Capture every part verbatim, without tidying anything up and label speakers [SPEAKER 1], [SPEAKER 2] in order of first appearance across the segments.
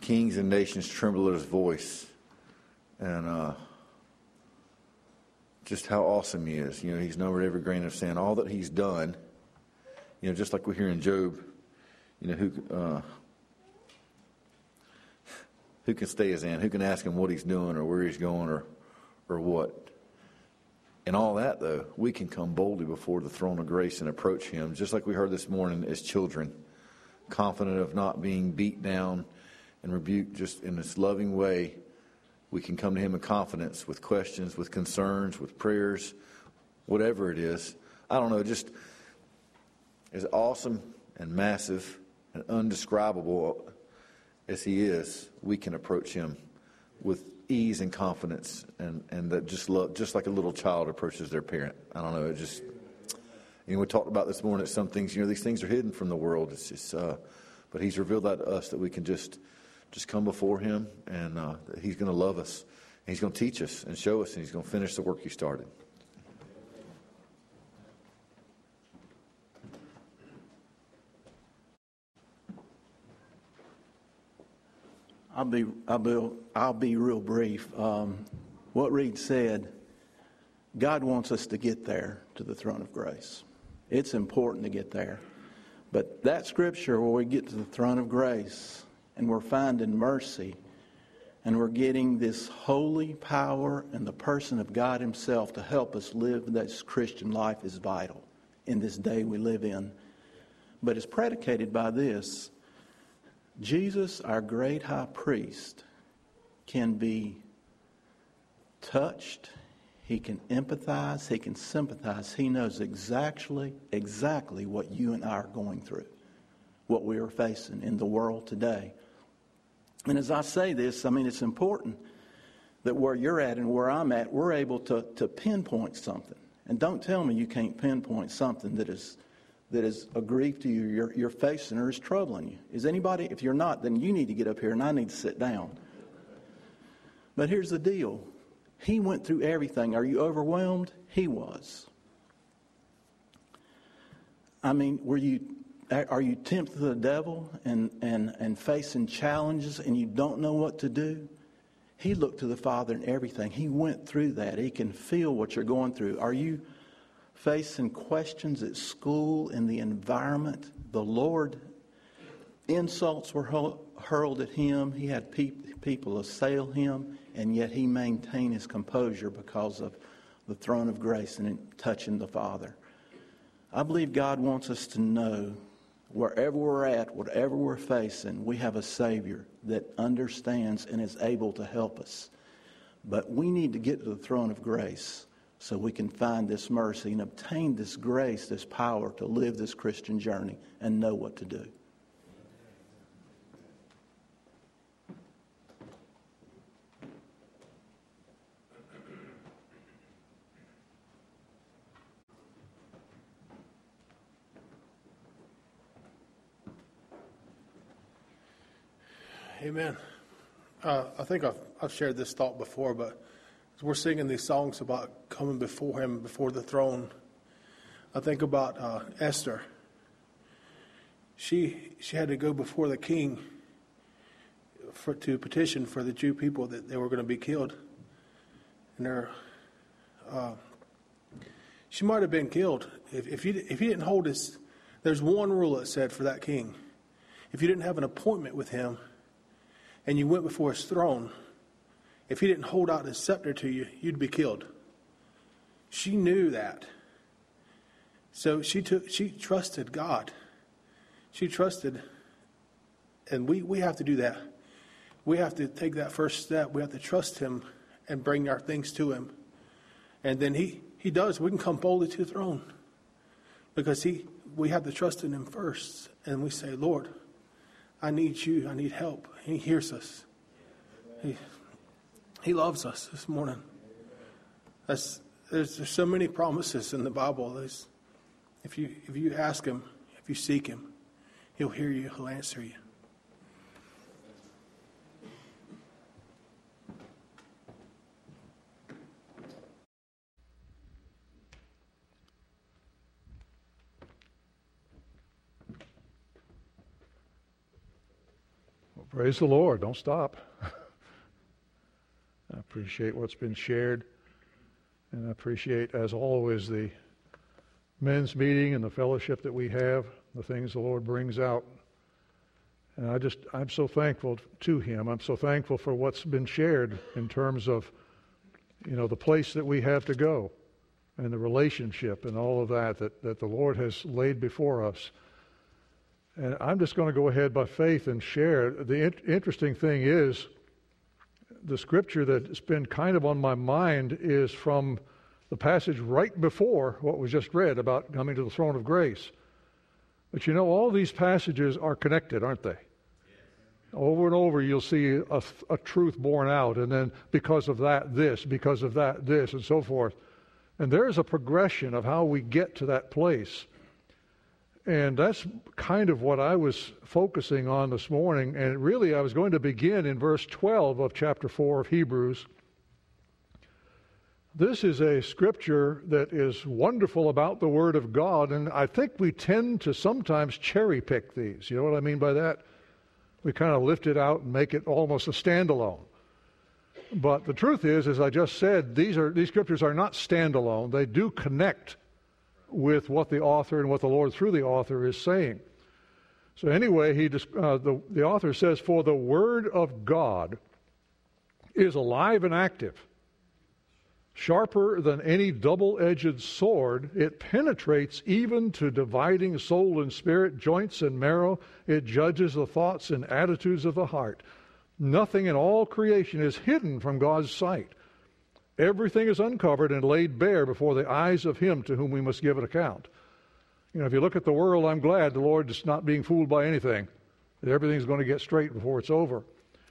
[SPEAKER 1] kings and nations tremble at his voice. And uh, just how awesome he is. You know, he's numbered every grain of sand. All that he's done, you know, just like we hear in Job, you know, who uh, who can stay his hand? Who can ask him what he's doing or where he's going or or what? And all that, though, we can come boldly before the throne of grace and approach him, just like we heard this morning as children, confident of not being beat down and rebuked, just in this loving way. We can come to him in confidence with questions, with concerns, with prayers, whatever it is. I don't know, just as awesome and massive and undescribable as he is, we can approach him with ease and confidence, and, and that just love, just like a little child approaches their parent. I don't know, it just, you know, we talked about this morning that some things, you know, these things are hidden from the world. It's just, uh, but he's revealed that to us, that we can just, just come before him, and uh, that he's going to love us, and he's going to teach us and show us, and he's going to finish the work he started.
[SPEAKER 2] I'll be, I'll be, I'll be real brief. Um, what Reed said, God wants us to get there to the throne of grace. It's important to get there. But that scripture where we get to the throne of grace and we're finding mercy and we're getting this holy power and the person of God himself to help us live this Christian life is vital in this day we live in. But it's predicated by this. Jesus, our great high priest, can be touched. He can empathize. He can sympathize. He knows exactly, exactly what you and I are going through, what we are facing in the world today. And as I say this, I mean, it's important that where you're at and where I'm at, we're able to, to pinpoint something. And don't tell me you can't pinpoint something that is that is a grief to you, you're, you're facing or is troubling you. Is anybody? If you're not, then you need to get up here and I need to sit down. But here's the deal. He went through everything. Are you overwhelmed? He was. I mean, were you? Are you tempted to the devil and, and, and facing challenges and you don't know what to do? He looked to the Father in everything. He went through that. He can feel what you're going through. Are you facing questions at school, in the environment? The Lord, insults were hurled at him. He had pe- people assail him, and yet he maintained his composure because of the throne of grace and touching the Father. I believe God wants us to know wherever we're at, whatever we're facing, we have a Savior that understands and is able to help us. But we need to get to the throne of grace so we can find this mercy and obtain this grace, this power to live this Christian journey and know what to do.
[SPEAKER 3] Amen. Uh, I think I've, I've shared this thought before, but as we're singing these songs about coming before him, before the throne, I think about uh, Esther. She she had to go before the king for, to petition for the Jew people that they were going to be killed. And they're, uh, she might have been killed if if he if he didn't hold his. There's one rule that said for that king, if you didn't have an appointment with him, and you went before his throne, if he didn't hold out his scepter to you, you'd be killed. She knew that. So she took. She trusted God. She trusted, and we, we have to do that. We have to take that first step. We have to trust him and bring our things to him. And then he, he does. We can come boldly to the throne because he we have to trust in him first. And we say, Lord, I need you. I need help. He hears us. He, he loves us this morning. That's, there's, there's so many promises in the Bible. There's, if you if you ask him, if you seek him, he'll hear you. He'll answer you.
[SPEAKER 4] Praise the Lord. Don't stop. I appreciate what's been shared. And I appreciate, as always, the men's meeting and the fellowship that we have, the things the Lord brings out. And I just, I'm so thankful to Him. I'm so thankful for what's been shared in terms of, you know, the place that we have to go and the relationship and all of that that, that the Lord has laid before us. And I'm just going to go ahead by faith and share. The in- interesting thing is, the scripture that's been kind of on my mind is from the passage right before what was just read about coming to the throne of grace. But you know, all these passages are connected, aren't they? Over and over you'll see a, a truth borne out, and then because of that, this, because of that, this, and so forth. And there is a progression of how we get to that place. And that's kind of what I was focusing on this morning. And really, I was going to begin in verse twelve of chapter four of Hebrews. This is a scripture that is wonderful about the Word of God, and I think we tend to sometimes cherry pick these. You know what I mean by that? We kind of lift it out and make it almost a standalone. But the truth is, as I just said, these are these scriptures are not standalone. They do connect with what the author and what the Lord through the author is saying. So anyway, he uh, the, the author says, "For the Word of God is alive and active, sharper than any double-edged sword. It penetrates even to dividing soul and spirit, joints and marrow. It judges the thoughts and attitudes of the heart. Nothing in all creation is hidden from God's sight. Everything is uncovered and laid bare before the eyes of Him to whom we must give an account." You know, if you look at the world, I'm glad the Lord is not being fooled by anything, that everything's going to get straight before it's over.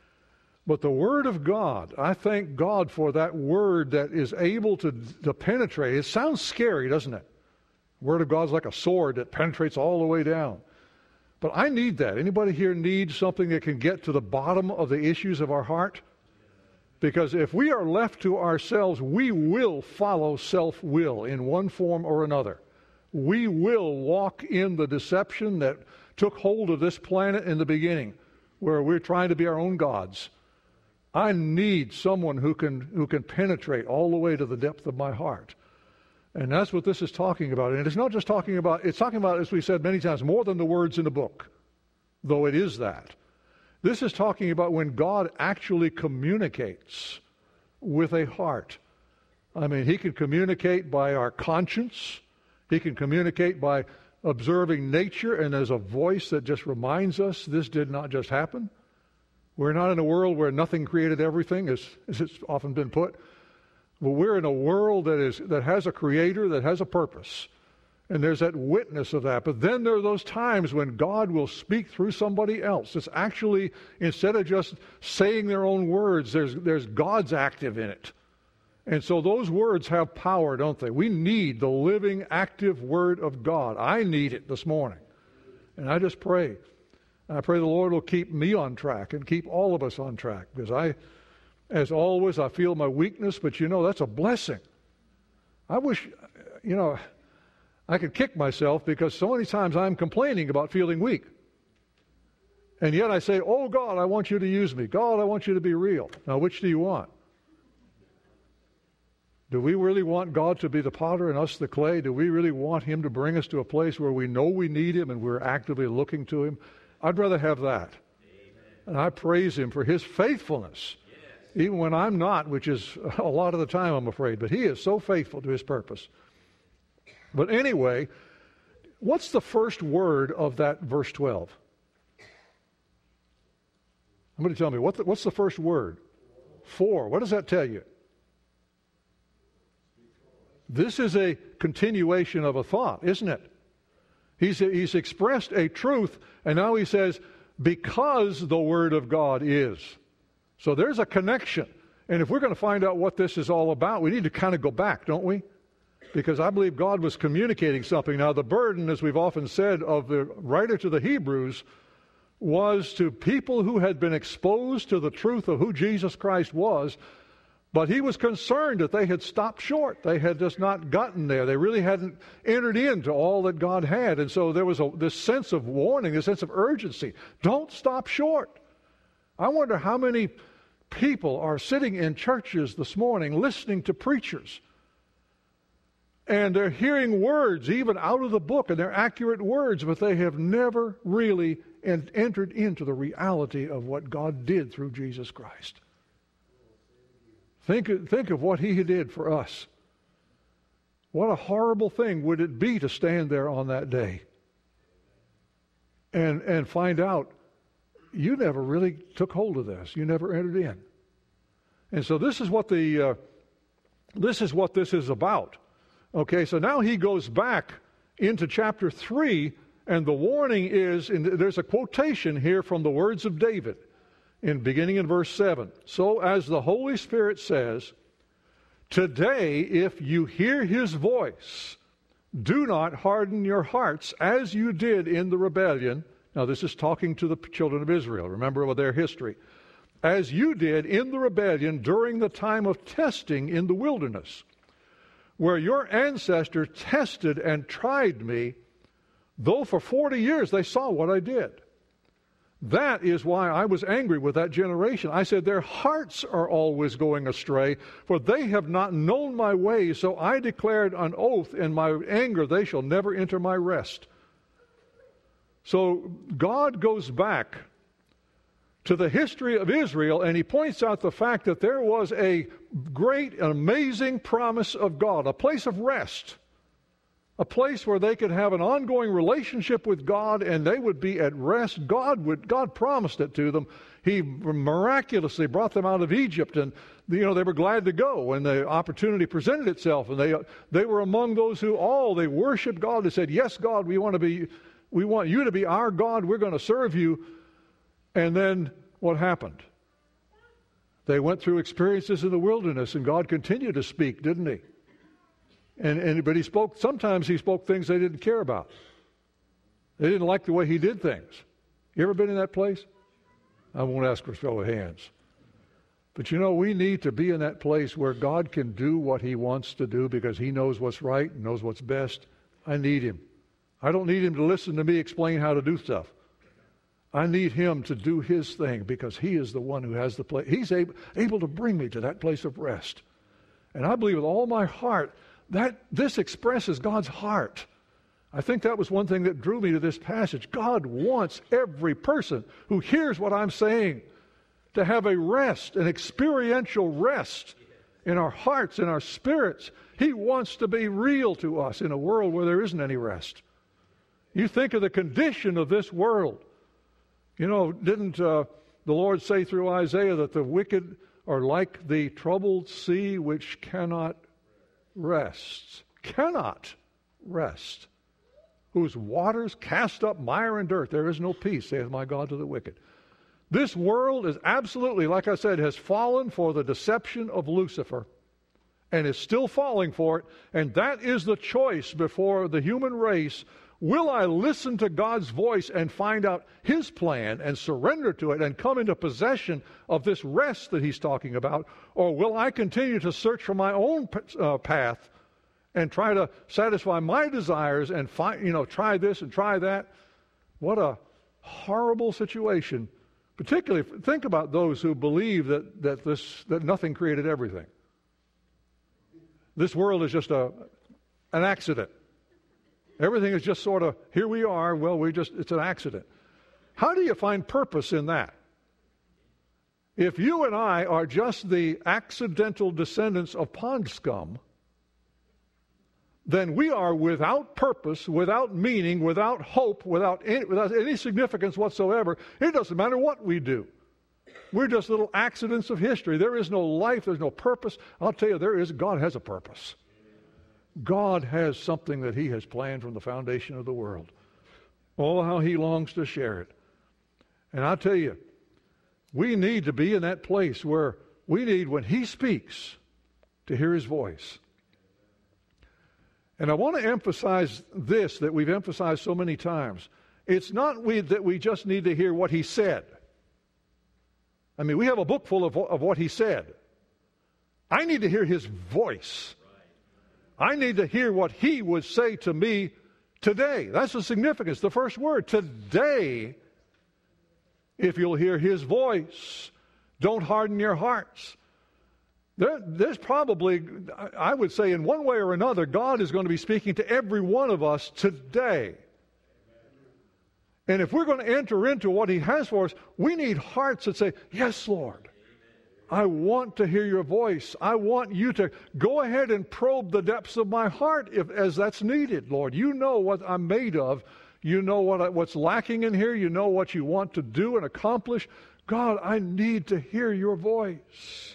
[SPEAKER 4] But the Word of God, I thank God for that Word that is able to, to penetrate. It sounds scary, doesn't it? The Word of God's like a sword that penetrates all the way down. But I need that. Anybody here need something that can get to the bottom of the issues of our heart? Because if we are left to ourselves, we will follow self-will in one form or another. We will walk in the deception that took hold of this planet in the beginning, where we're trying to be our own gods. I need someone who can who can penetrate all the way to the depth of my heart. And that's what this is talking about. And it's not just talking about, it's talking about, as we said many times, more than the words in the book, though it is that. This is talking about when God actually communicates with a heart. I mean, He can communicate by our conscience. He can communicate by observing nature, and there's a voice that just reminds us this did not just happen. We're not in a world where nothing created everything, as, as it's often been put. But we're in a world that is that has a creator, that has a purpose. And there's that witness of that. But then there are those times when God will speak through somebody else. It's actually, instead of just saying their own words, there's there's God's active in it. And so those words have power, don't they? We need the living, active Word of God. I need it this morning. And I just pray. I pray the Lord will keep me on track and keep all of us on track. Because I, as always, I feel my weakness, but you know, that's a blessing. I wish, you know, I could kick myself because so many times I'm complaining about feeling weak. And yet I say, "Oh God, I want you to use me. God, I want you to be real." Now, which do you want? Do we really want God to be the potter and us the clay? Do we really want Him to bring us to a place where we know we need Him and we're actively looking to Him? I'd rather have that. Amen. And I praise Him for His faithfulness, yes, even when I'm not, which is a lot of the time, I'm afraid. But He is so faithful to His purpose. But anyway, what's the first word of that verse twelve? I'm going to tell me, what the, what's the first word? For. What does that tell you? This is a continuation of a thought, isn't it? He's, he's expressed a truth, and now he says, because the Word of God is. So there's a connection. And if we're going to find out what this is all about, we need to kind of go back, don't we? Because I believe God was communicating something. Now, the burden, as we've often said, of the writer to the Hebrews was to people who had been exposed to the truth of who Jesus Christ was, but he was concerned that they had stopped short. They had just not gotten there. They really hadn't entered into all that God had. And so there was a, this sense of warning, this sense of urgency. Don't stop short. I wonder how many people are sitting in churches this morning listening to preachers. And they're hearing words even out of the book, and they're accurate words, but they have never really entered into the reality of what God did through Jesus Christ. Think, think of what He did for us. What a horrible thing would it be to stand there on that day and, and find out you never really took hold of this. You never entered in. And so this is what the uh, this is what this is about. Okay, so now he goes back into chapter three, and the warning is, in, there's a quotation here from the words of David, in beginning in verse seven. So as the Holy Spirit says, today if you hear His voice, do not harden your hearts as you did in the rebellion. Now this is talking to the children of Israel. Remember their history. As you did in the rebellion during the time of testing in the wilderness, where your ancestors tested and tried me, though for forty years they saw what I did. That is why I was angry with that generation. I said, their hearts are always going astray, for they have not known my ways. So I declared an oath in my anger, they shall never enter my rest. So God goes back to the history of Israel, and He points out the fact that there was a great and amazing promise of God, a place of rest, a place where they could have an ongoing relationship with God, and they would be at rest. God would, God promised it to them. He miraculously brought them out of Egypt, and you know they were glad to go when the opportunity presented itself. And they they were among those who all they worshiped God. They said, "Yes, God, we want to be, we want you to be our God. We're going to serve you." And then what happened? They went through experiences in the wilderness, and God continued to speak, didn't He? And, and but He spoke, sometimes He spoke things they didn't care about. They didn't like the way He did things. You ever been in that place? I won't ask for show of hands. But you know, we need to be in that place where God can do what He wants to do because He knows what's right and knows what's best. I need Him. I don't need Him to listen to me explain how to do stuff. I need Him to do His thing because He is the one who has the place. He's able, able to bring me to that place of rest. And I believe with all my heart that this expresses God's heart. I think that was one thing that drew me to this passage. God wants every person who hears what I'm saying to have a rest, an experiential rest in our hearts, in our spirits. He wants to be real to us in a world where there isn't any rest. You think of the condition of this world. You know, didn't uh, the Lord say through Isaiah that the wicked are like the troubled sea which cannot rest? Cannot rest. Whose waters cast up mire and dirt. There is no peace, saith my God, to the wicked. This world is absolutely, like I said, has fallen for the deception of Lucifer and is still falling for it. And that is the choice before the human race. Will I listen to God's voice and find out His plan and surrender to it and come into possession of this rest that He's talking about? Or will I continue to search for my own uh, path and try to satisfy my desires and find, you know, try this and try that? What a horrible situation. Particularly, think about those who believe that, that, this, that nothing created everything. This world is just a, an accident. Everything is just sort of, here we are, well, we just, it's an accident. How do you find purpose in that? If you and I are just the accidental descendants of pond scum, then we are without purpose, without meaning, without hope, without any, without any significance whatsoever. It doesn't matter what we do. We're just little accidents of history. There is no life, there's no purpose. I'll tell you, there is, God has a purpose. God has something that He has planned from the foundation of the world. Oh, how He longs to share it. And I'll tell you, we need to be in that place where we need, when He speaks, to hear His voice. And I want to emphasize this that we've emphasized so many times. It's not we, that we just need to hear what He said. I mean, we have a book full of, of what He said. I need to hear His voice. I need to hear what He would say to me today. That's the significance. The first word, today, if you'll hear His voice. Don't harden your hearts. There, there's probably, I would say, in one way or another, God is going to be speaking to every one of us today. And if we're going to enter into what He has for us, we need hearts that say, yes, Lord, I want to hear your voice. I want you to go ahead and probe the depths of my heart if, as that's needed, Lord. You know what I'm made of. You know what I, what's lacking in here. You know what you want to do and accomplish. God, I need to hear your voice.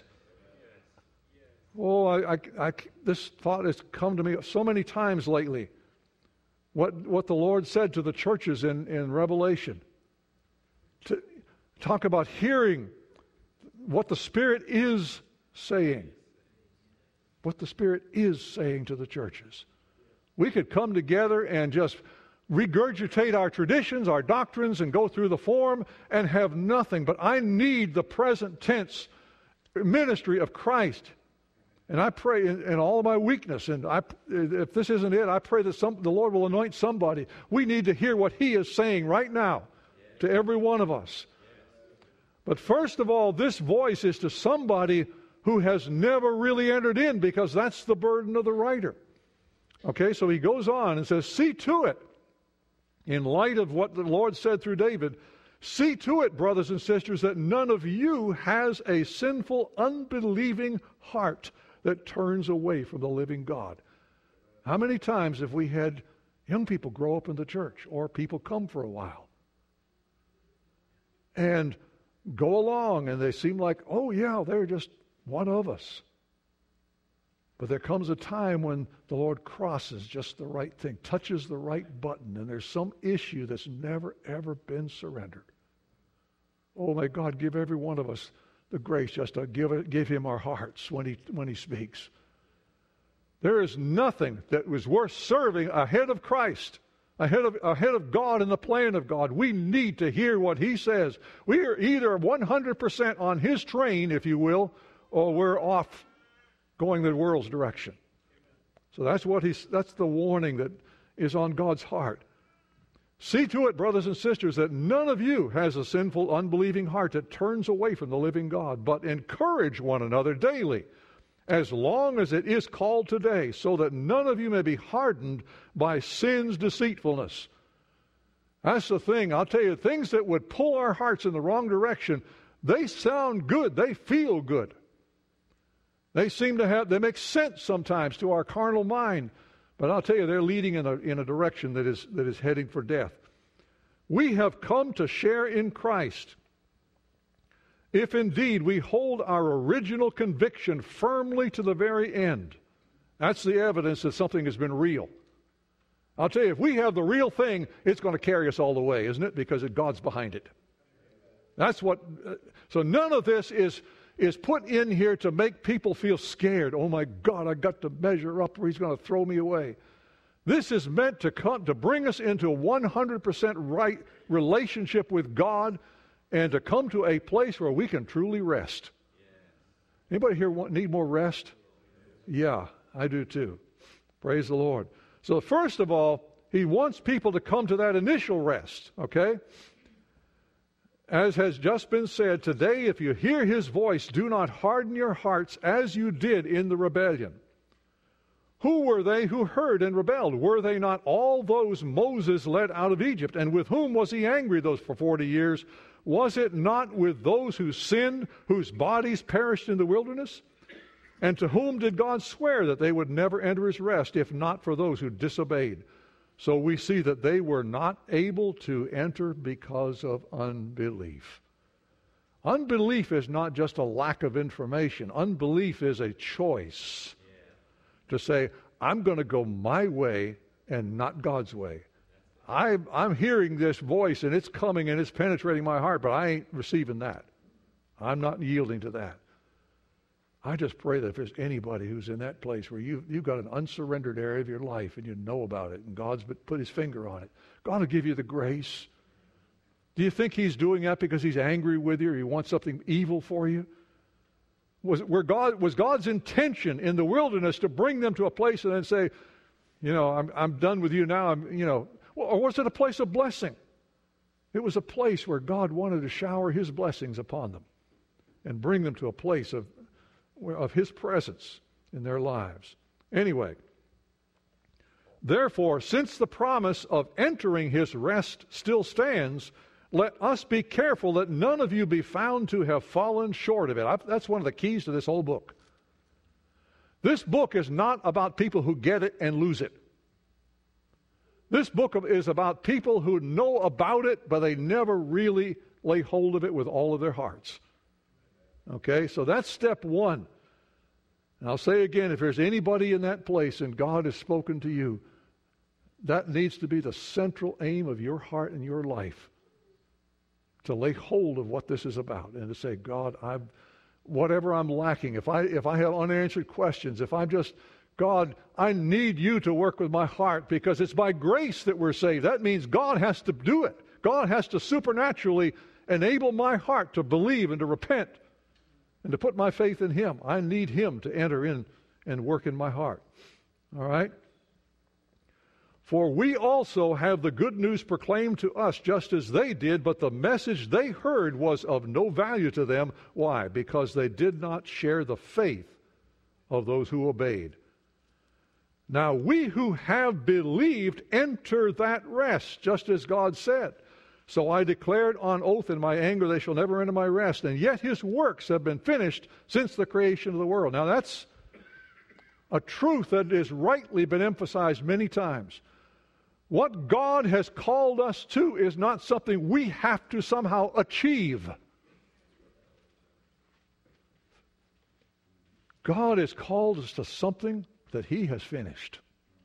[SPEAKER 4] Oh, I, I, I, this thought has come to me so many times lately. What, what the Lord said to the churches in, in Revelation. To talk about hearing what the Spirit is saying. What the Spirit is saying to the churches. We could come together and just regurgitate our traditions, our doctrines, and go through the form and have nothing. But I need the present tense ministry of Christ. And I pray in, in all of my weakness, and I, if this isn't it, I pray that some, the Lord will anoint somebody. We need to hear what He is saying right now to every one of us. But first of all, this voice is to somebody who has never really entered in, because that's the burden of the writer. Okay, so he goes on and says, see to it, in light of what the Lord said through David, see to it, brothers and sisters, that none of you has a sinful, unbelieving heart that turns away from the living God. How many times have we had young people grow up in the church, or people come for a while and go along and they seem like, oh yeah, they're just one of us. But there comes a time when the Lord crosses just the right thing, touches the right button, and there's some issue that's never, ever been surrendered. Oh, may God give every one of us the grace just to give, it, give Him our hearts when he, when he speaks. There is nothing that was worth serving ahead of Christ, ahead of, ahead of God and the plan of God. We need to hear what He says. We are either one hundred percent on His train, if you will, or we're off going the world's direction. So that's what he's, that's the warning that is on God's heart. See to it, brothers and sisters, that none of you has a sinful, unbelieving heart that turns away from the living God, but encourage one another daily, as long as it is called today, so that none of you may be hardened by sin's deceitfulness. That's the thing. I'll tell you, things that would pull our hearts in the wrong direction, they sound good. They feel good. They seem to have, they make sense sometimes to our carnal mind. But I'll tell you, they're leading in a, in a direction that is, that is heading for death. We have come to share in Christ, if indeed we hold our original conviction firmly to the very end. That's the evidence that something has been real. I'll tell you, if we have the real thing, it's going to carry us all the way, isn't it? Because God's behind it. That's what, uh, so none of this is... is put in here to make people feel scared. Oh my God, I got to measure up or He's going to throw me away. This is meant to come, to bring us into a one hundred percent right relationship with God, and to come to a place where we can truly rest. Anybody here want, need more rest? Yeah, I do too. Praise the Lord. So first of all, He wants people to come to that initial rest, okay? As has just been said, today if you hear His voice, do not harden your hearts as you did in the rebellion. Who were they who heard and rebelled? Were they not all those Moses led out of Egypt? And with whom was He angry those for forty years? Was it not with those who sinned, whose bodies perished in the wilderness? And to whom did God swear that they would never enter His rest, if not for those who disobeyed? So we see that they were not able to enter because of unbelief. Unbelief is not just a lack of information. Unbelief is a choice to say, I'm going to go my way and not God's way. I, I'm hearing this voice and it's coming and it's penetrating my heart, but I ain't receiving that. I'm not yielding to that. I just pray that if there's anybody who's in that place where you, you've got an unsurrendered area of your life and you know about it and God's put His finger on it, God will give you the grace. Do you think He's doing that because He's angry with you or He wants something evil for you? Was, where God, was God's intention in the wilderness to bring them to a place and then say, you know, I'm, I'm done with you now, I'm, you know, or was it a place of blessing? It was a place where God wanted to shower his blessings upon them and bring them to a place of, of his presence in their lives. Anyway, therefore, since the promise of entering his rest still stands, let us be careful that none of you be found to have fallen short of it. I, that's one of the keys to this whole book. This book is not about people who get it and lose it. This book is about people who know about it, but they never really lay hold of it with all of their hearts. Okay, so that's step one. And I'll say again, if there's anybody in that place and God has spoken to you, that needs to be the central aim of your heart and your life. To lay hold of what this is about and to say, God, I've, whatever I'm lacking, if I if I have unanswered questions, if I'm just, God, I need you to work with my heart because it's by grace that we're saved. That means God has to do it. God has to supernaturally enable my heart to believe and to repent and to put my faith in him. I need him to enter in and work in my heart. All right? For we also have the good news proclaimed to us just as they did, but the message they heard was of no value to them. Why? Because they did not share the faith of those who obeyed. Now we who have believed enter that rest, just as God said. So I declared on oath in my anger, they shall never enter my rest. And yet his works have been finished since the creation of the world. Now that's a truth that has rightly been emphasized many times. What God has called us to is not something we have to somehow achieve. God has called us to something that he has finished.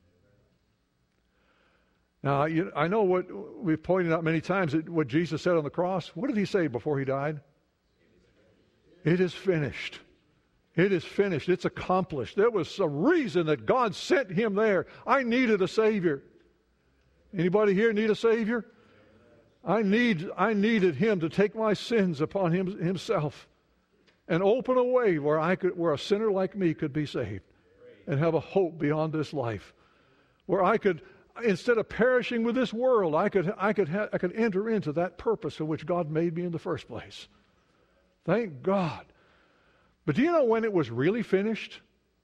[SPEAKER 4] Now, you, I know what we've pointed out many times, what Jesus said on the cross. What did he say before he died? It is finished. It is finished. It's accomplished. There was a reason that God sent him there. I needed a Savior. Anybody here need a Savior? I need. I needed him to take my sins upon him, himself and open a way where I could, where a sinner like me could be saved and have a hope beyond this life, where I could, instead of perishing with this world, I could, I could, ha- I could enter into that purpose for which God made me in the first place. Thank God. But do you know when it was really finished?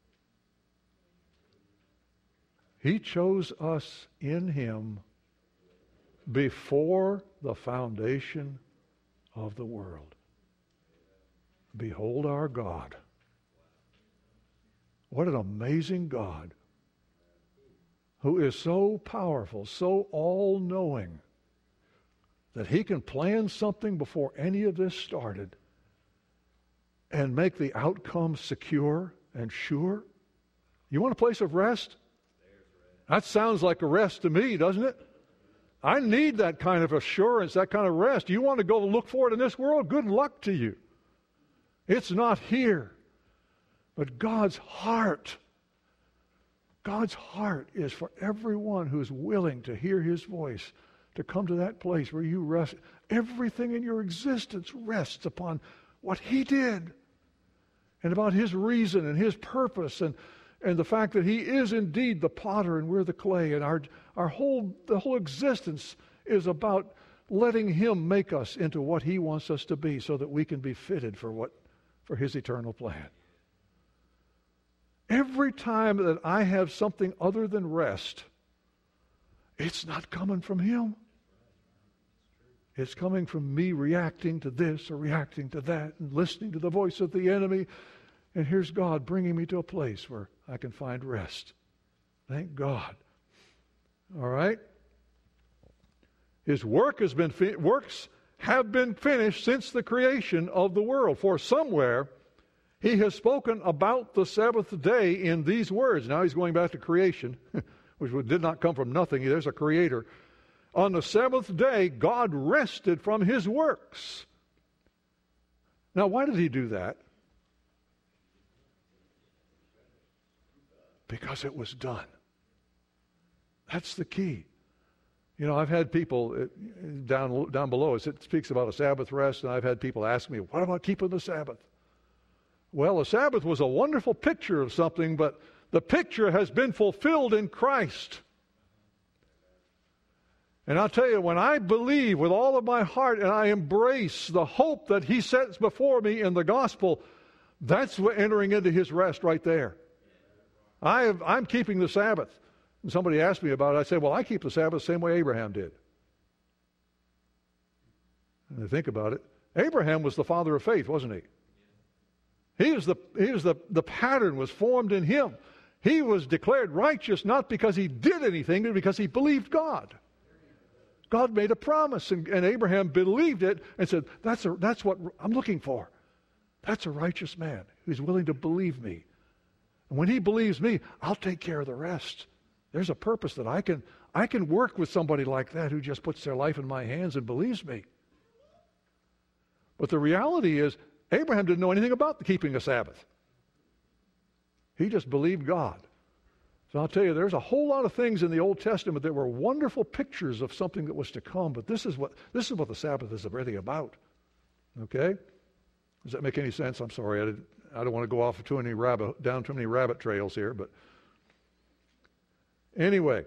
[SPEAKER 4] He chose us in him before the foundation of the world. Behold our God. What an amazing God, who is so powerful, so all-knowing, that he can plan something before any of this started and make the outcome secure and sure. You want a place of rest? That sounds like a rest to me, doesn't it? I need that kind of assurance, that kind of rest. You want to go look for it in this world? Good luck to you. It's not here. But God's heart, God's heart is for everyone who's willing to hear his voice, to come to that place where you rest. Everything in your existence rests upon what he did and about his reason and his purpose and And the fact that he is indeed the potter and we're the clay, and our our whole the whole existence is about letting him make us into what he wants us to be, so that we can be fitted for what for his eternal plan. Every time that I have something other than rest, it's not coming from him. It's coming from me reacting to this or reacting to that and listening to the voice of the enemy. And here's God bringing me to a place where I can find rest. Thank God. All right? His work has been fi- works have been finished since the creation of the world. For somewhere he has spoken about the Sabbath day in these words. Now he's going back to creation, which did not come from nothing. There's a creator. On the seventh day, God rested from his works. Now, why did he do that? Because it was done. That's the key. You know, I've had people down down below, it speaks about a Sabbath rest, and I've had people ask me, what about keeping the Sabbath? Well, the Sabbath was a wonderful picture of something, but the picture has been fulfilled in Christ. And I'll tell you, when I believe with all of my heart and I embrace the hope that he sets before me in the gospel, that's what entering into his rest right there. I have, I'm keeping the Sabbath. And somebody asked me about it. I said, well, I keep the Sabbath the same way Abraham did. And I think about it. Abraham was the father of faith, wasn't he? He was the, he was the, the pattern was formed in him. He was declared righteous not because he did anything, but because he believed God. God made a promise, and, and Abraham believed it and said, that's, a, that's what I'm looking for. That's a righteous man who's willing to believe me. And when he believes me, I'll take care of the rest. There's a purpose that I can, I can work with somebody like that who just puts their life in my hands and believes me. But the reality is, Abraham didn't know anything about the keeping of Sabbath. He just believed God. So I'll tell you, there's a whole lot of things in the Old Testament that were wonderful pictures of something that was to come, but this is what this is what the Sabbath is really about. Okay? Does that make any sense? I'm sorry, I, did, I don't want to go off too many rabbit, down too many rabbit trails here, but anyway,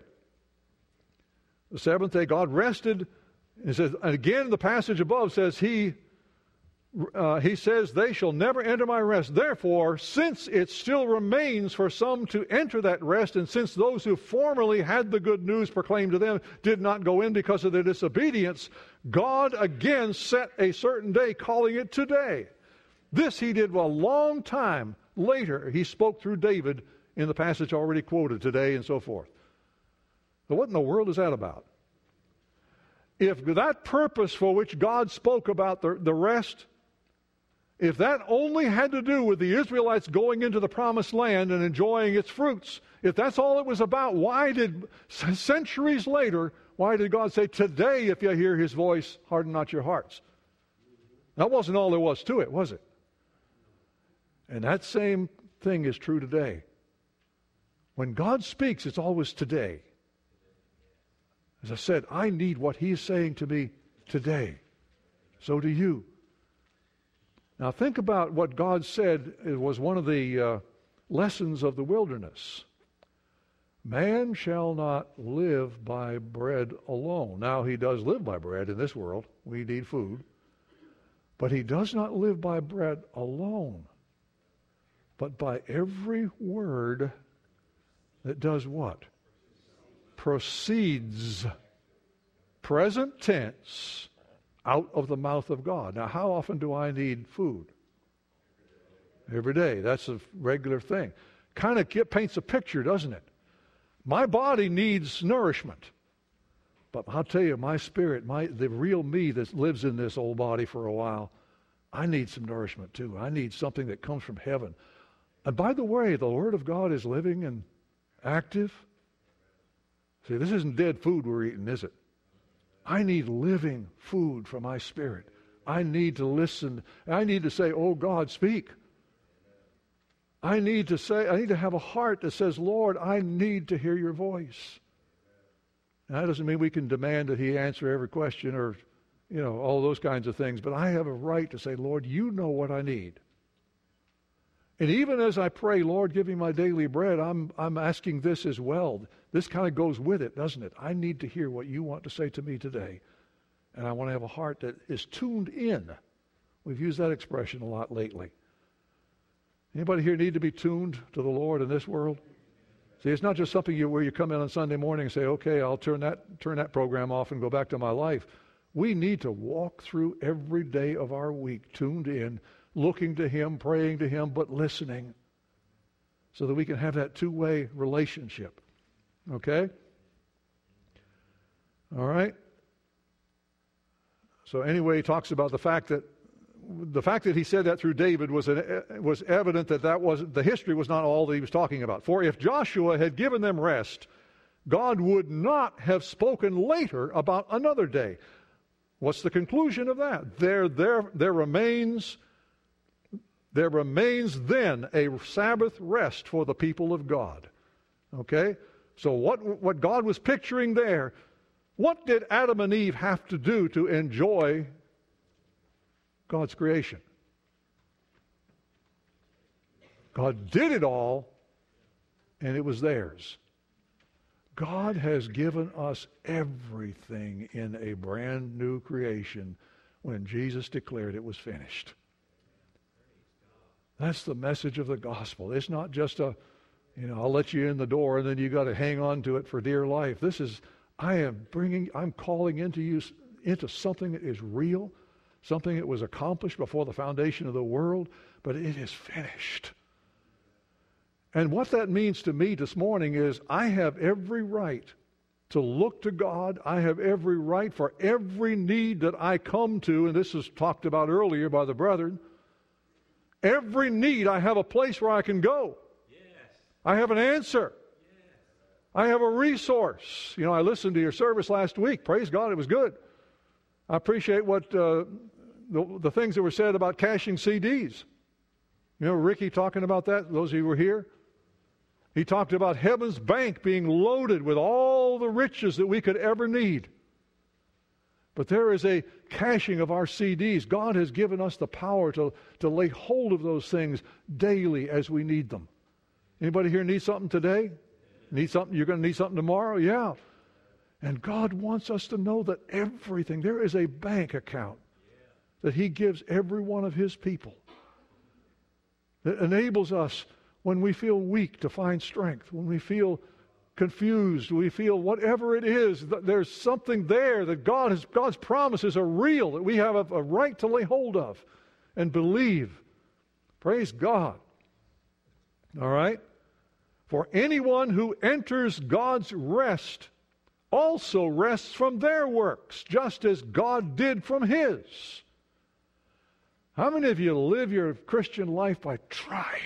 [SPEAKER 4] the seventh day God rested. It says, and again, the passage above says he. Uh, he says, they shall never enter my rest. Therefore, since it still remains for some to enter that rest, and since those who formerly had the good news proclaimed to them did not go in because of their disobedience, God again set a certain day, calling it today. This he did a long time later. He spoke through David in the passage already quoted today and so forth. So what in the world is that about? If that purpose for which God spoke about the, the rest, if that only had to do with the Israelites going into the promised land and enjoying its fruits, if that's all it was about, why did, centuries later, why did God say, today if you hear his voice, harden not your hearts? That wasn't all there was to it, was it? And that same thing is true today. When God speaks, it's always today. As I said, I need what he's saying to me today. So do you. Now think about what God said. It was one of the uh, lessons of the wilderness. Man shall not live by bread alone. Now he does live by bread in this world. We need food. But he does not live by bread alone, but by every word that does what? Proceeds, present tense, out of the mouth of God. Now, how often do I need food? Every day. That's a regular thing. Kind of paints a picture, doesn't it? My body needs nourishment. But I'll tell you, my spirit, my the real me that lives in this old body for a while, I need some nourishment too. I need something that comes from heaven. And by the way, the Word of God is living and active. See, this isn't dead food we're eating, is it? I need living food for my spirit. I need to listen. I need to say, oh God, speak. I need to say, I need to have a heart that says, Lord, I need to hear your voice. Now, that doesn't mean we can demand that he answer every question or, you know, all those kinds of things. But I have a right to say, Lord, you know what I need. And even as I pray, Lord, give me my daily bread, I'm I'm asking this as well. This kind of goes with it, doesn't it? I need to hear what you want to say to me today. And I want to have a heart that is tuned in. We've used that expression a lot lately. Anybody here need to be tuned to the Lord in this world? See, it's not just something you, where you come in on Sunday morning and say, okay, I'll turn that turn that program off and go back to my life. We need to walk through every day of our week tuned in, looking to him, praying to him, but listening so that we can have that two-way relationship. Okay? All right? So anyway, he talks about the fact that the fact that he said that through David was an, was evident that that was the history was not all that he was talking about. For if Joshua had given them rest, God would not have spoken later about another day. What's the conclusion of that? There, there, there remains There remains then a Sabbath rest for the people of God. Okay? So what, what God was picturing there, what did Adam and Eve have to do to enjoy God's creation? God did it all, and it was theirs. God has given us everything in a brand new creation when Jesus declared it was finished. That's the message of the gospel. It's not just a, you know, I'll let you in the door and then you got to hang on to it for dear life. This is, I am bringing, I'm calling into you, into something that is real, something that was accomplished before the foundation of the world, but it is finished. And what that means to me this morning is I have every right to look to God. I have every right for every need that I come to, and this was talked about earlier by the brethren. Every need, I have a place where I can go. Yes. I have an answer. Yes. I have a resource. You know, I listened to your service last week. Praise God, it was good. I appreciate what uh, the, the things that were said about cashing C Ds. You know, Ricky talking about that, those of you who were here. He talked about heaven's bank being loaded with all the riches that we could ever need. But there is a cashing of our C Ds. God has given us the power to, to lay hold of those things daily as we need them. Anybody here need something today? Need something? You're going to need something tomorrow? Yeah. And God wants us to know that everything, there is a bank account that He gives every one of His people that enables us when we feel weak to find strength, when we feel confused, we feel whatever it is, there's something there that God has, God's promises are real, that we have a, a right to lay hold of and believe. Praise God. All right? For anyone who enters God's rest also rests from their works, just as God did from His. How many of you live your Christian life by trying?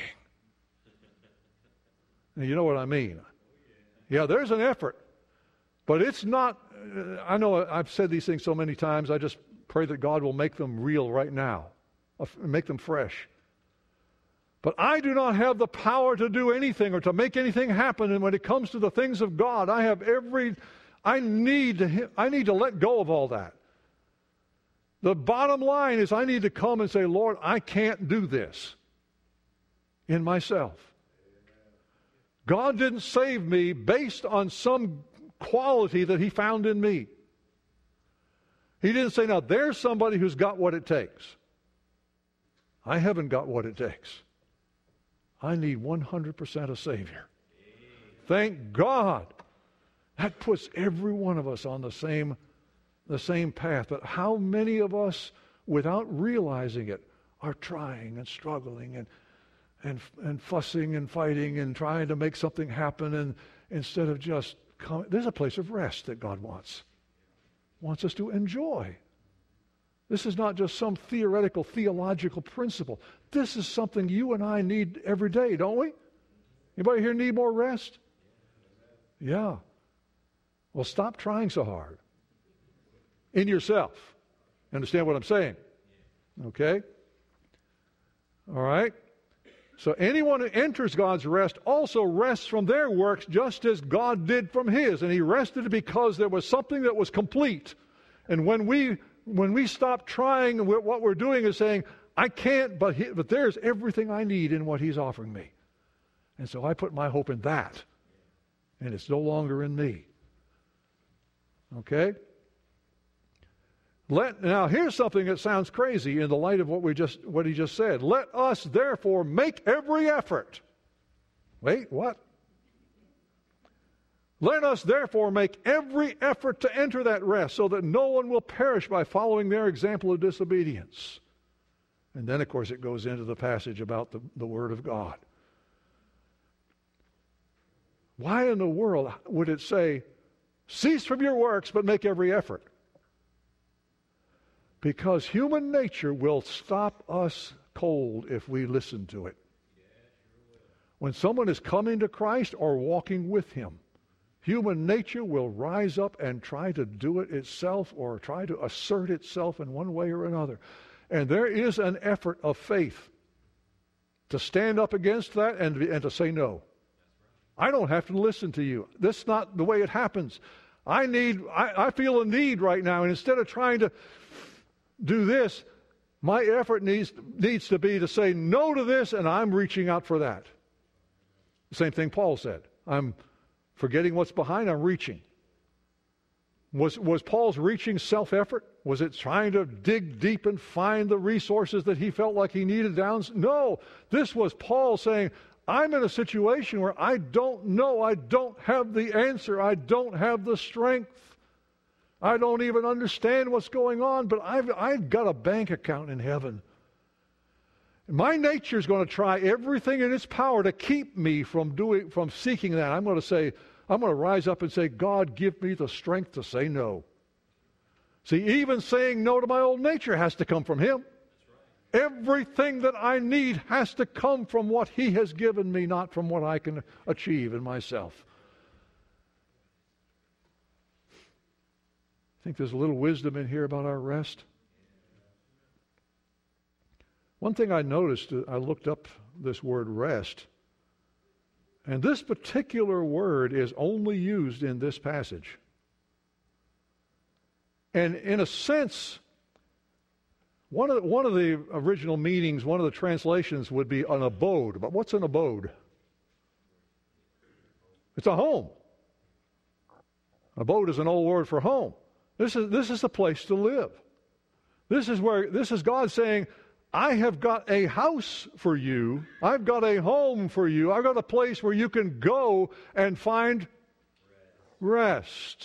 [SPEAKER 4] Now, you know what I mean. Yeah, there's an effort, but it's not, I know I've said these things so many times, I just pray that God will make them real right now, make them fresh. But I do not have the power to do anything or to make anything happen, and when it comes to the things of God, I have every, I need to, I need to let go of all that. The bottom line is I need to come and say, Lord, I can't do this in myself. God didn't save me based on some quality that He found in me. He didn't say, now there's somebody who's got what it takes. I haven't got what it takes. I need one hundred percent a Savior. Thank God. That puts every one of us on the same, the same path. But how many of us, without realizing it, are trying and struggling and And, and fussing and fighting and trying to make something happen, and instead of just coming, there's a place of rest that God wants. Wants us to enjoy. This is not just some theoretical, theological principle. This is something you and I need every day, don't we? Anybody here need more rest? Yeah. Well, stop trying so hard. In yourself. Understand what I'm saying? Okay? All right? So anyone who enters God's rest also rests from their works just as God did from His. And He rested because there was something that was complete. And when we when we stop trying, what we're doing is saying, I can't, but, he, but there's everything I need in what He's offering me. And so I put my hope in that. And it's no longer in me. Okay? Let, now, here's something that sounds crazy in the light of what we just what he just said. Let us, therefore, make every effort. Wait, what? Let us, therefore, make every effort to enter that rest so that no one will perish by following their example of disobedience. And then, of course, it goes into the passage about the, the Word of God. Why in the world would it say, cease from your works, but make every effort? Because human nature will stop us cold if we listen to it. When someone is coming to Christ or walking with Him, human nature will rise up and try to do it itself or try to assert itself in one way or another. And there is an effort of faith to stand up against that and, and to say no. I don't have to listen to you. This is not the way it happens. I need, I, I feel a need right now, and instead of trying to do this, my effort needs, needs to be to say no to this, and I'm reaching out for that. The same thing Paul said. I'm Forgetting what's behind, I'm reaching. Was, was Paul's reaching self-effort? Was it trying to dig deep and find the resources that he felt like he needed down? No, this was Paul saying, I'm in a situation where I don't know, I don't have the answer, I don't have the strength. I don't even understand what's going on, but I've, I've got a bank account in heaven. My nature is going to try everything in its power to keep me from doing, from seeking that. I'm going to say, I'm going to rise up and say, God, give me the strength to say no. See, even saying no to my old nature has to come from Him. Right. Everything that I need has to come from what He has given me, not from what I can achieve in myself. I think there's a little wisdom in here about our rest. One thing I noticed, I looked up this word rest, and this particular word is only used in this passage. And in a sense, one of the, one of the original meanings, one of the translations would be an abode. But what's an abode? It's a home. Abode is an old word for home. This is this is a place to live. This is where this is God saying, I have got a house for you. I've got a home for you. I've got a place where you can go and find rest.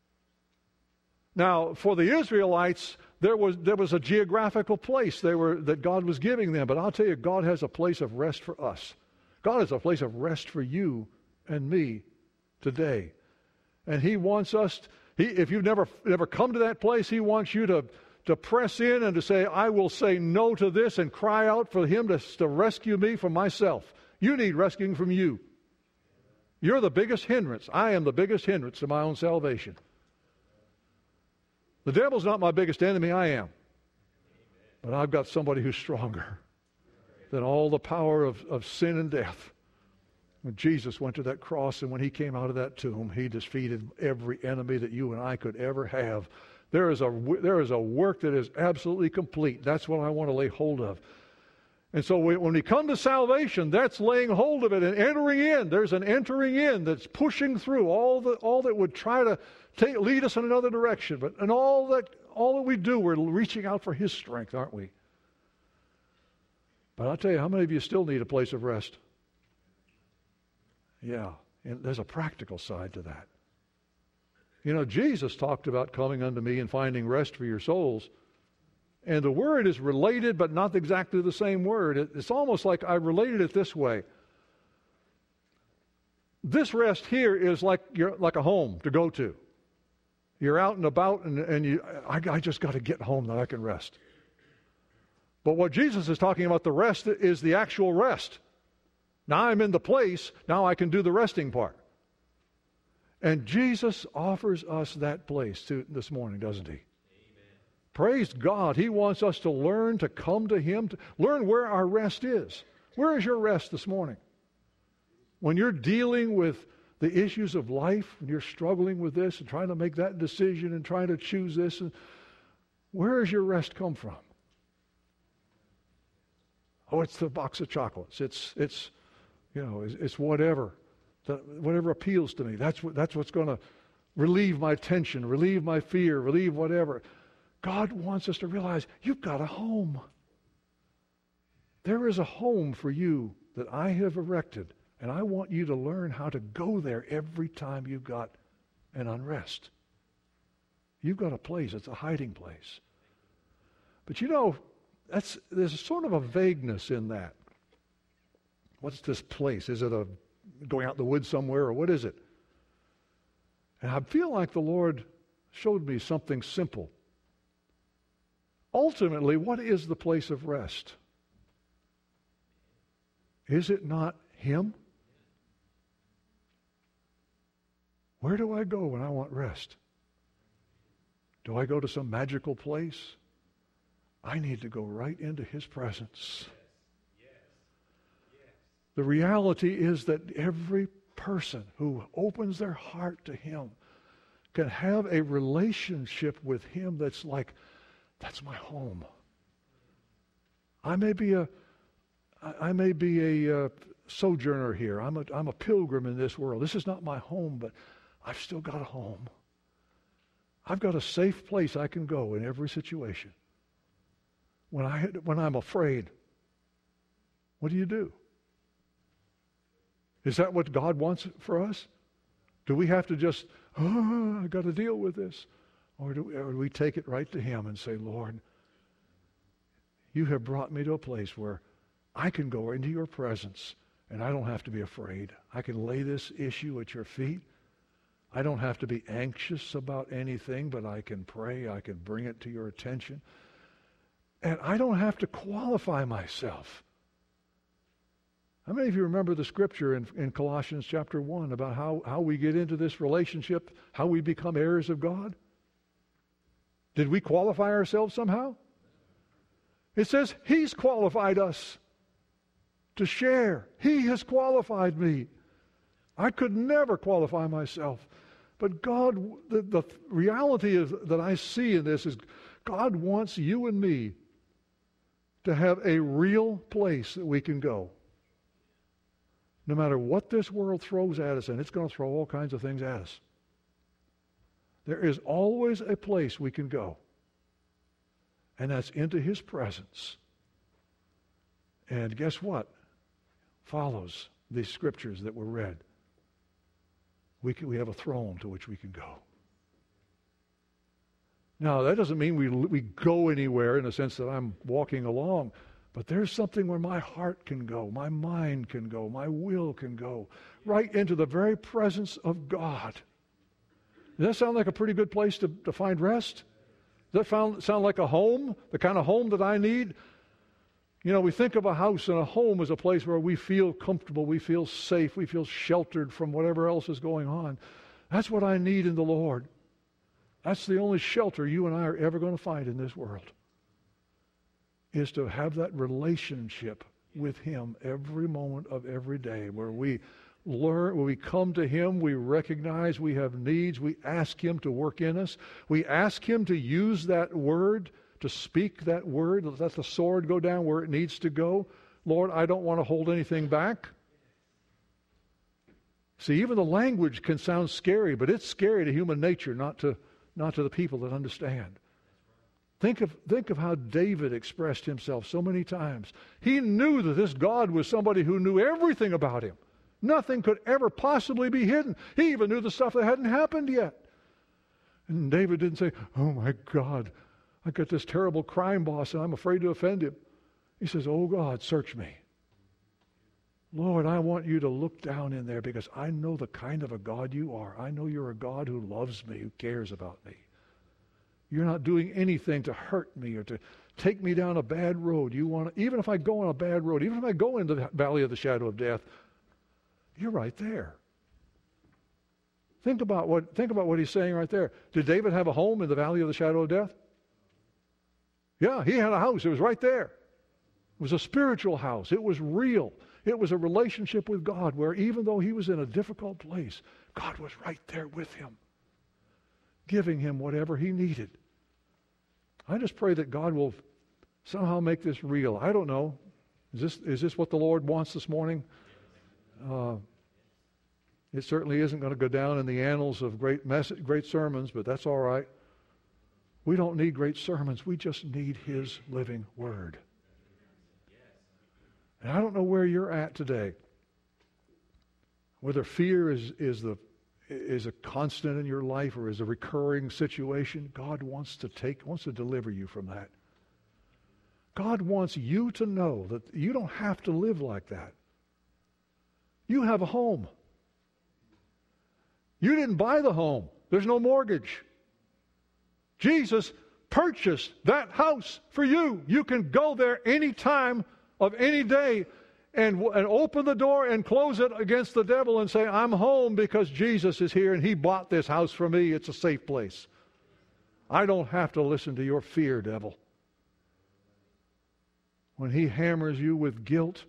[SPEAKER 4] Now, for the Israelites, there was there was a geographical place they were that God was giving them. But I'll tell you, God has a place of rest for us. God has a place of rest for you and me today. And He wants us, he, if you've never, never come to that place, He wants you to to press in and to say, I will say no to this, and cry out for Him to, to rescue me from myself. You need rescuing from you. You're the biggest hindrance. I am the biggest hindrance to my own salvation. The devil's not my biggest enemy, I am. But I've got somebody who's stronger than all the power of, of sin and death. When Jesus went to that cross and when He came out of that tomb, He defeated every enemy that you and I could ever have. There is a there is a work that is absolutely complete. That's what I want to lay hold of. And so we, when we come to salvation, that's laying hold of it and entering in. There's an entering in that's pushing through all the all that would try to take, lead us in another direction. But and all that all that we do, we're reaching out for His strength, aren't we? But I'll tell you, how many of you still need a place of rest? Yeah, and there's a practical side to that. You know, Jesus talked about coming unto me and finding rest for your souls. And the word is related, but not exactly the same word. It's almost like I related it this way. This rest here is like you're like a home to go to. You're out and about, and, and you, I, I just got to get home that I can rest. But what Jesus is talking about, the rest is the actual rest. Now I'm in the place, now I can do the resting part. And Jesus offers us that place to, this morning, doesn't He? Amen. Praise God. He wants us to learn to come to Him, to learn where our rest is. Where is your rest this morning? When you're dealing with the issues of life, and you're struggling with this and trying to make that decision and trying to choose this, and where does your rest come from? Oh, it's the box of chocolates. It's, it's you know, it's, it's whatever. Whatever appeals to me, that's what, that's what's going to relieve my tension, relieve my fear, relieve whatever. God wants us to realize you've got a home. There is a home for you that I have erected, and I want you to learn how to go there every time you've got an unrest. You've got a place. It's a hiding place. But you know, that's there's sort of a vagueness in that. What's this place? Is it a going out in the woods somewhere, or what is it? And I feel like the Lord showed me something simple. Ultimately, what is the place of rest? Is it not Him? Where do I go when I want rest? Do I go to some magical place? I need to go right into His presence. The reality is that every person who opens their heart to Him can have a relationship with Him that's like, that's my home. I may be a, I may be a, uh, sojourner here. I'm a, I'm a pilgrim in this world. This is not my home, but I've still got a home. I've got a safe place I can go in every situation. When, I, when I'm afraid, what do you do? Is that what God wants for us? Do we have to just, oh, I've got to deal with this? Or do, we, or do we take it right to Him and say, Lord, you have brought me to a place where I can go into your presence and I don't have to be afraid. I can lay this issue at your feet. I don't have to be anxious about anything, but I can pray. I can bring it to your attention. And I don't have to qualify myself. How many of you remember the scripture in, in Colossians chapter one about how, how we get into this relationship, how we become heirs of God? Did we qualify ourselves somehow? It says He's qualified us to share. He has qualified me. I could never qualify myself. But God, the, the reality is that I see in this is God wants you and me to have a real place that we can go. No matter what this world throws at us, and it's going to throw all kinds of things at us, there is always a place we can go. And that's into His presence. And guess what? Follows these scriptures that were read. We can, we have a throne to which we can go. Now, that doesn't mean we, we go anywhere in the sense that I'm walking along, but there's something where my heart can go, my mind can go, my will can go, right into the very presence of God. Does that sound like a pretty good place to, to find rest? Does that sound, sound like a home, the kind of home that I need? You know, we think of a house and a home as a place where we feel comfortable, we feel safe, we feel sheltered from whatever else is going on. That's what I need in the Lord. That's the only shelter you and I are ever going to find in this world, is to have that relationship with Him every moment of every day, where we learn, when we come to Him, we recognize we have needs, we ask Him to work in us, we ask Him to use that word, to speak that word, let the sword go down where it needs to go. Lord, I don't want to hold anything back. See, even the language can sound scary, but it's scary to human nature, not to, not to the people that understand. Think of, think of how David expressed himself so many times. He knew that this God was somebody who knew everything about him. Nothing could ever possibly be hidden. He even knew the stuff that hadn't happened yet. And David didn't say, oh my God, I got this terrible crime boss and I'm afraid to offend him. He says, oh God, search me. Lord, I want you to look down in there because I know the kind of a God you are. I know you're a God who loves me, who cares about me. You're not doing anything to hurt me or to take me down a bad road. You want to, even if I go on a bad road, even if I go into the valley of the shadow of death, you're right there. Think about what think about what he's saying right there. Did David have a home in the valley of the shadow of death? Yeah, he had a house. It was right there. It was a spiritual house. It was real. It was a relationship with God where even though he was in a difficult place, God was right there with him, giving him whatever he needed. I just pray that God will somehow make this real. I don't know. Is this is this what the Lord wants this morning? Uh, it certainly isn't going to go down in the annals of great message, great sermons, but that's all right. We don't need great sermons. We just need His living Word. And I don't know where you're at today. Whether fear is, is, the, is a constant in your life or is a recurring situation, God wants to take, wants to deliver you from that. God wants you to know that you don't have to live like that. You have a home. You didn't buy the home. There's no mortgage. Jesus purchased that house for you. You can go there any time of any day and, and open the door and close it against the devil and say, I'm home because Jesus is here and He bought this house for me. It's a safe place. I don't have to listen to your fear, devil. When he hammers you with guilt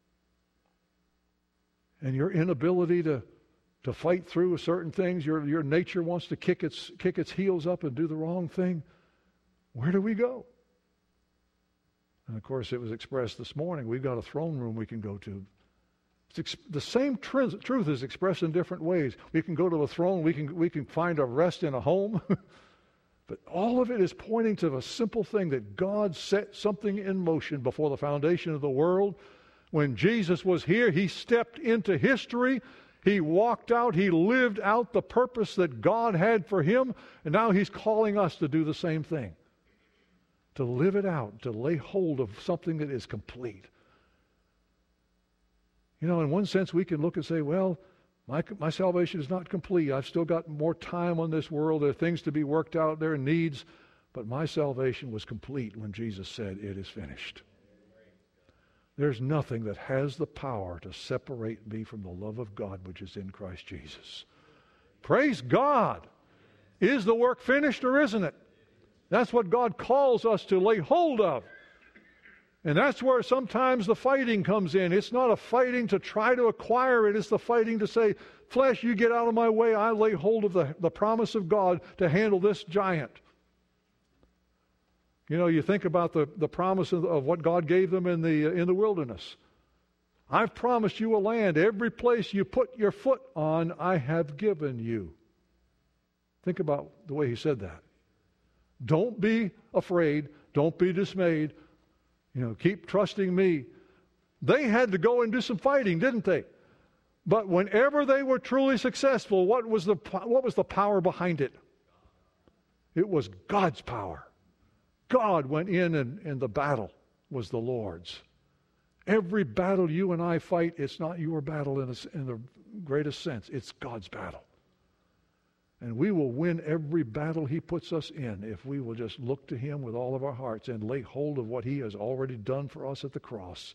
[SPEAKER 4] and your inability to to fight through certain things, your, your nature wants to kick its, kick its heels up and do the wrong thing, where do we go? And of course, it was expressed this morning, we've got a throne room we can go to. It's the same truth, truth is expressed in different ways. We can go to the throne. We can, we can find a rest in a home. But all of it is pointing to a simple thing that God set something in motion before the foundation of the world. When Jesus was here, he stepped into history. He walked out. He lived out the purpose that God had for him. And now he's calling us to do the same thing. To live it out, to lay hold of something that is complete. You know, in one sense, we can look and say, well, my, my salvation is not complete. I've still got more time on this world. There are things to be worked out. There are needs. But my salvation was complete when Jesus said, it is finished. There's nothing that has the power to separate me from the love of God which is in Christ Jesus. Praise God! Is the work finished or isn't it? That's what God calls us to lay hold of. And that's where sometimes the fighting comes in. It's not a fighting to try to acquire it. It's the fighting to say, flesh, you get out of my way. I lay hold of the, the promise of God to handle this giant. You know, you think about the, the promise of, of what God gave them in the, in the wilderness. I've promised you a land. Every place you put your foot on, I have given you. Think about the way he said that. Don't be afraid. Don't be dismayed. You know, keep trusting me. They had to go and do some fighting, didn't they? But whenever they were truly successful, what was the what was the power behind it? It was God's power. God went in and, and the battle was the Lord's. Every battle you and I fight, it's not your battle in, a, in the greatest sense. It's God's battle. And we will win every battle he puts us in if we will just look to him with all of our hearts and lay hold of what he has already done for us at the cross.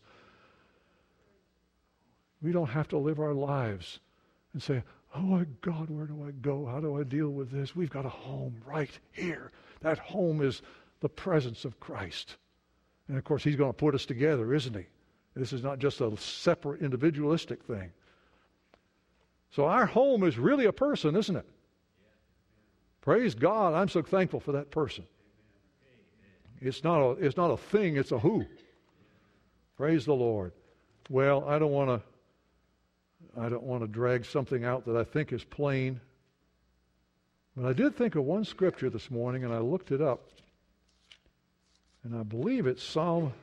[SPEAKER 4] We don't have to live our lives and say, oh my God, where do I go? How do I deal with this? We've got a home right here. That home is the presence of Christ. And of course, he's going to put us together, isn't he? This is not just a separate individualistic thing. So our home is really a person, isn't it? Praise God, I'm so thankful for that person. It's not a, it's not a thing, it's a who. Praise the Lord. Well, I don't want to I don't want to drag something out that I think is plain. But I did think of one scripture this morning, and I looked it up. And I believe it's Psalm,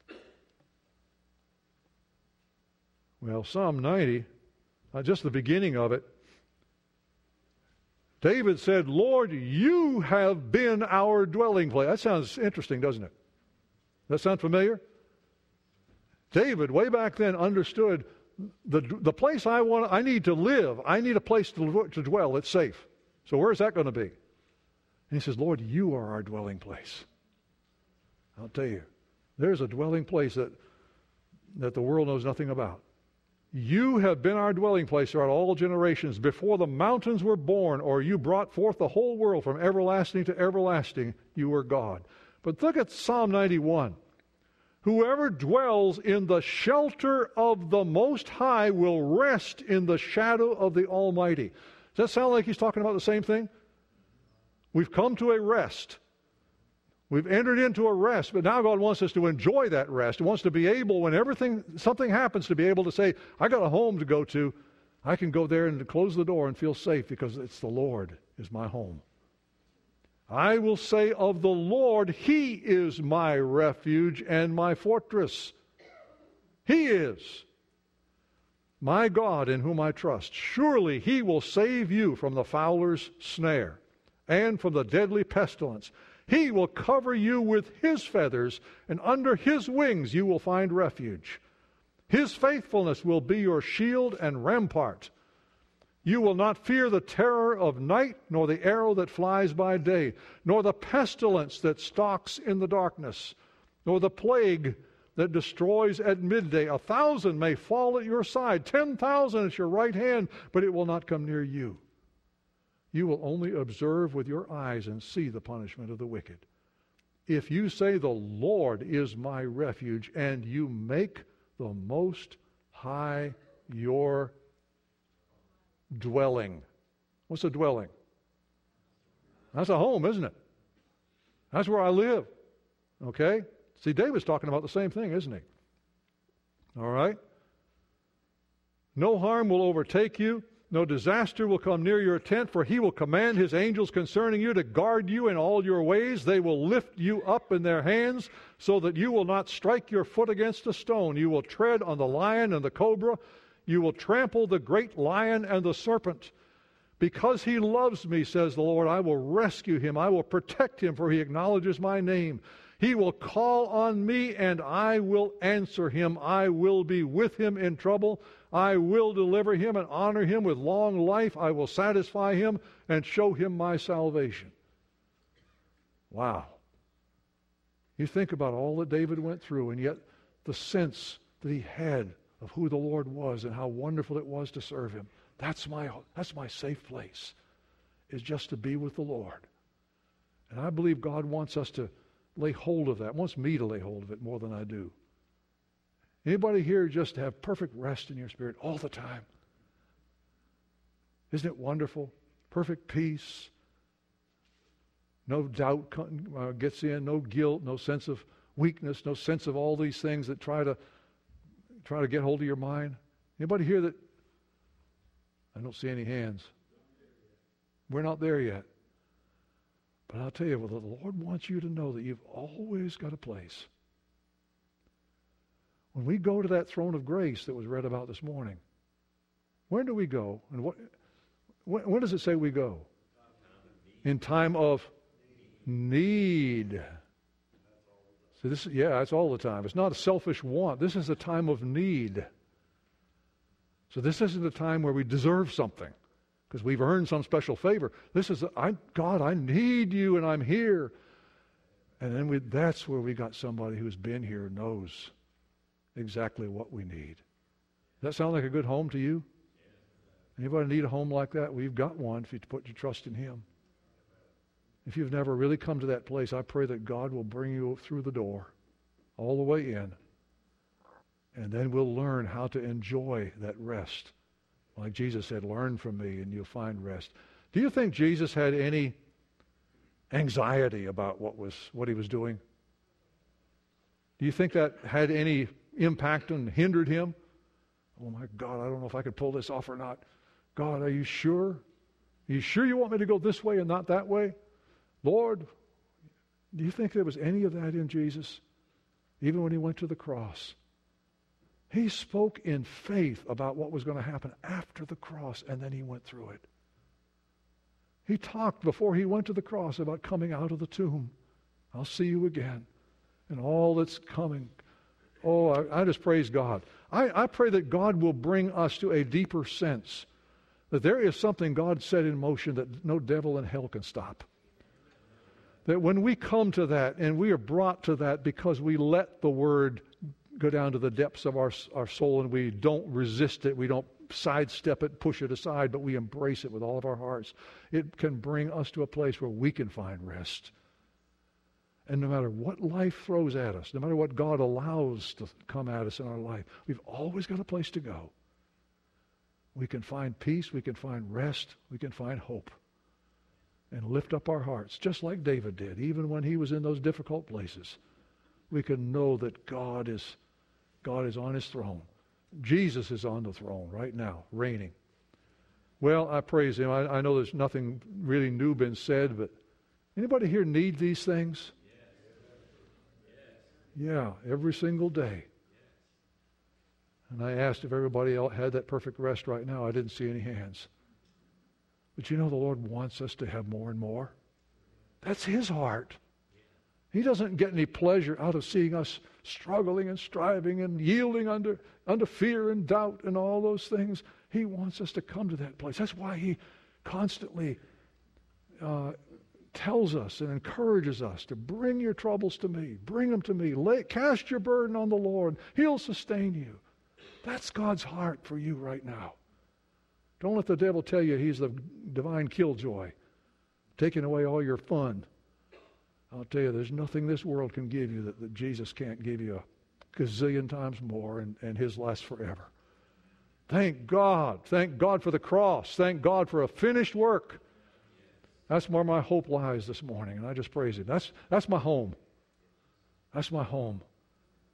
[SPEAKER 4] well, Psalm ninety, uh, just the beginning of it. David said, Lord, you have been our dwelling place. That sounds interesting, doesn't it? Does that sound familiar? David, way back then, understood the the place I want, I need to live. I need a place to, to dwell. It's safe. So where's that going to be? And he says, Lord, you are our dwelling place. I'll tell you, there's a dwelling place that, that the world knows nothing about. You have been our dwelling place throughout all generations. Before the mountains were born, or you brought forth the whole world from everlasting to everlasting, you were God. But look at Psalm ninety-one. Whoever dwells in the shelter of the Most High will rest in the shadow of the Almighty. Does that sound like he's talking about the same thing? We've come to a rest. We've entered into a rest, but now God wants us to enjoy that rest. He wants to be able, when everything, something happens, to be able to say, I got a home to go to. I can go there and close the door and feel safe because it's the Lord is my home. I will say of the Lord, He is my refuge and my fortress. He is my God in whom I trust. Surely He will save you from the fowler's snare and from the deadly pestilence. He will cover you with His feathers, and under His wings you will find refuge. His faithfulness will be your shield and rampart. You will not fear the terror of night, nor the arrow that flies by day, nor the pestilence that stalks in the darkness, nor the plague that destroys at midday. A thousand may fall at your side, ten thousand at your right hand, but it will not come near you. You will only observe with your eyes and see the punishment of the wicked. If you say, the Lord is my refuge, and you make the Most High your dwelling. What's a dwelling? That's a home, isn't it? That's where I live. Okay? See, David's talking about the same thing, isn't he? All right? No harm will overtake you. No disaster will come near your tent, for he will command his angels concerning you to guard you in all your ways. They will lift you up in their hands so that you will not strike your foot against a stone. You will tread on the lion and the cobra. You will trample the great lion and the serpent. Because he loves me, says the Lord, I will rescue him. I will protect him, for he acknowledges my name. He will call on me, and I will answer him. I will be with him in trouble. I will deliver him and honor him with long life. I will satisfy him and show him my salvation. Wow. You think about all that David went through, and yet the sense that he had of who the Lord was and how wonderful it was to serve him. That's my, that's my safe place, is just to be with the Lord. And I believe God wants us to lay hold of that, wants me to lay hold of it more than I do. Anybody here just have perfect rest in your spirit all the time? Isn't it wonderful? Perfect peace. No doubt uh, gets in, no guilt, no sense of weakness, no sense of all these things that try to try to get hold of your mind. Anybody here that... I don't see any hands. We're not there yet. But I'll tell you, well, the Lord wants you to know that you've always got a place. When we go to that throne of grace that was read about this morning, where do we go? And what? When, when does it say we go? In time of need. So this, yeah, it's all the time. It's not a selfish want. This is a time of need. So this isn't a time where we deserve something because we've earned some special favor. This is, a, I, God, I need you and I'm here. And then we, that's where we got somebody who's been here and knows exactly what we need. Does that sound like a good home to you? Anybody need a home like that? We've got one if you put your trust in Him. If you've never really come to that place, I pray that God will bring you through the door, all the way in. And then we'll learn how to enjoy that rest. Like Jesus said, learn from me and you'll find rest. Do you think Jesus had any anxiety about what was what he was doing? Do you think that had any impact and hindered him? Oh my God, I don't know if I could pull this off or not. God, are you sure? Are you sure you want me to go this way and not that way? Lord, do you think there was any of that in Jesus? Even when he went to the cross. He spoke in faith about what was going to happen after the cross, and then he went through it. He talked before he went to the cross about coming out of the tomb. I'll see you again. And all that's coming. Oh, I, I just praise God. I, I pray that God will bring us to a deeper sense that there is something God set in motion that no devil in hell can stop. That when we come to that, and we are brought to that because we let the Word go down to the depths of our, our soul, and we don't resist it, we don't sidestep it, push it aside, but we embrace it with all of our hearts, it can bring us to a place where we can find rest. And no matter what life throws at us, no matter what God allows to come at us in our life, we've always got a place to go. We can find peace, we can find rest, we can find hope. And lift up our hearts, just like David did, even when he was in those difficult places. We can know that God is, God is on his throne. Jesus is on the throne right now, reigning. Well, I praise him. I, I know there's nothing really new been said, but anybody here need these things? Yeah, every single day. And I asked if everybody else had that perfect rest right now. I didn't see any hands. But you know, the Lord wants us to have more and more. That's his heart. He doesn't get any pleasure out of seeing us struggling and striving and yielding under, under fear and doubt and all those things. He wants us to come to that place. That's why he constantly uh, tells us and encourages us to bring your troubles to me. Bring them to me. Lay, cast your burden on the Lord. He'll sustain you. That's God's heart for you right now. Don't let the devil tell you he's the divine killjoy, taking away all your fun. I'll tell you, there's nothing this world can give you that, that Jesus can't give you a gazillion times more, and, and his lasts forever. Thank God. Thank God for the cross. Thank God for a finished work. That's where my hope lies this morning, and I just praise him. That's, that's my home. That's my home.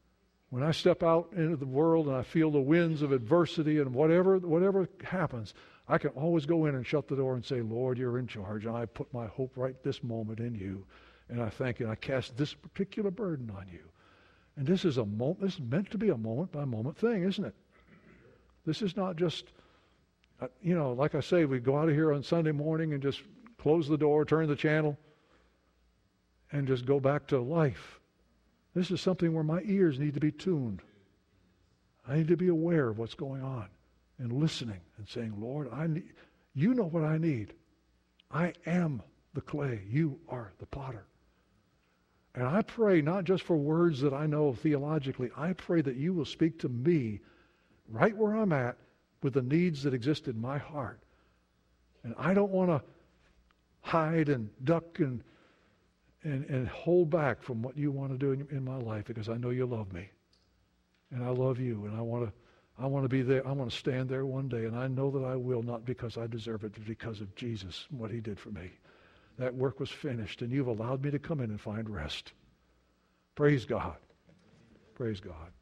[SPEAKER 4] When I step out into the world and I feel the winds of adversity and whatever whatever happens, I can always go in and shut the door and say, Lord, you're in charge. And I put my hope right this moment in you. And I thank you. And I cast this particular burden on you. And this is a moment, this is meant to be a moment by moment thing, isn't it? This is not just, uh, you know, like I say, we go out of here on Sunday morning and just close the door, turn the channel, and just go back to life. This is something where my ears need to be tuned. I need to be aware of what's going on and listening and saying, Lord, I need, you know what I need. I am the clay. You are the potter. And I pray not just for words that I know theologically. I pray that you will speak to me right where I'm at with the needs that exist in my heart. And I don't want to hide and duck and And, and hold back from what you want to do in, in my life, because I know you love me. And I love you. And I want to I want to be there. I want to stand there one day. And I know that I will, not because I deserve it, but because of Jesus and what he did for me. That work was finished. And you've allowed me to come in and find rest. Praise God. Praise God.